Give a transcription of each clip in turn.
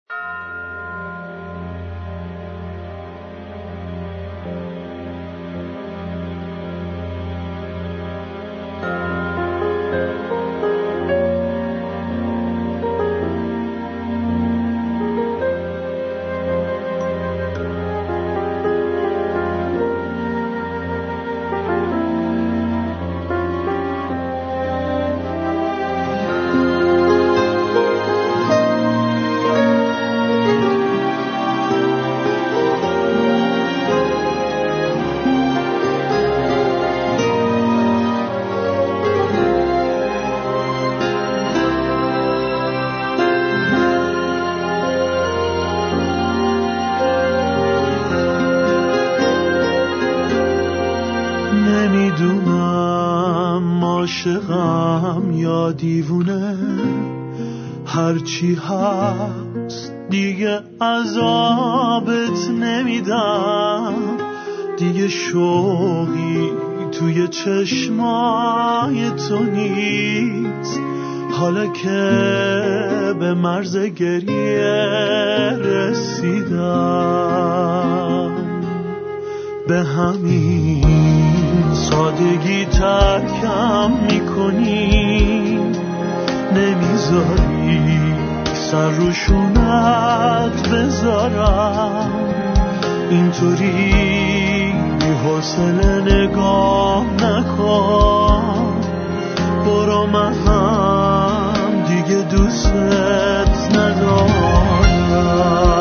عاشقم یا دیوونه، هرچی هست دیگه عذابت نمیدم، دیگه شوقی توی چشمای تو نیست، حالا که به مرز گریه رسیدم، به همین سادگی ترکم میکنی، نمیذاری سر رو شونت بذارم، اینطوری بی حوصله نگاه نکن، برو من هم دیگه دوستت ندارم.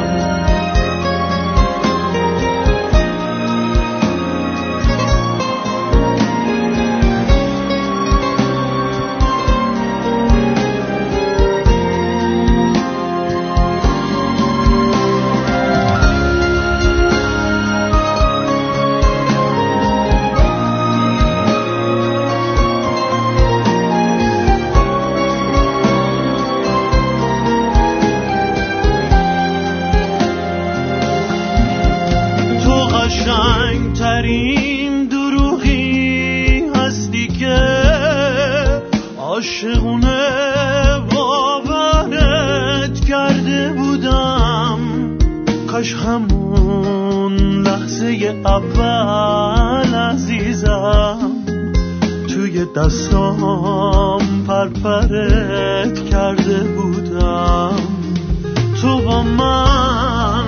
قشنگترین دروغی هستی که عاشقونه باورت کرده بودم، کاش همون لحظه اول عزیزم توی دستام پرپرت کرده بودم، تو با من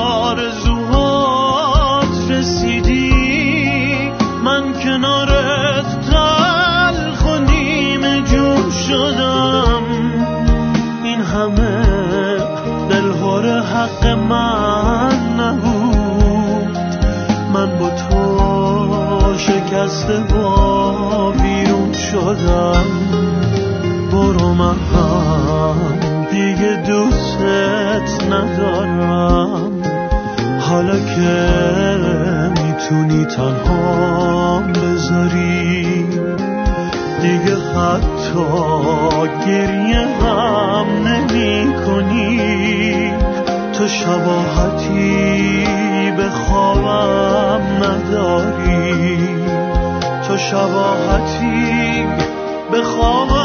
رسیدی، من کنارت تلخ و نیمه جون شدم، این همه دلهور حق من نبود، من با تو شکسته با بیرون شدم، برو من هم دیگه دوستت ندارم، حالا که میتونی تنها بذاری، دیگه حتی گریه هم نمی کنی، تو شباهتی به خوابم نداری، تو شباهتی به خوابم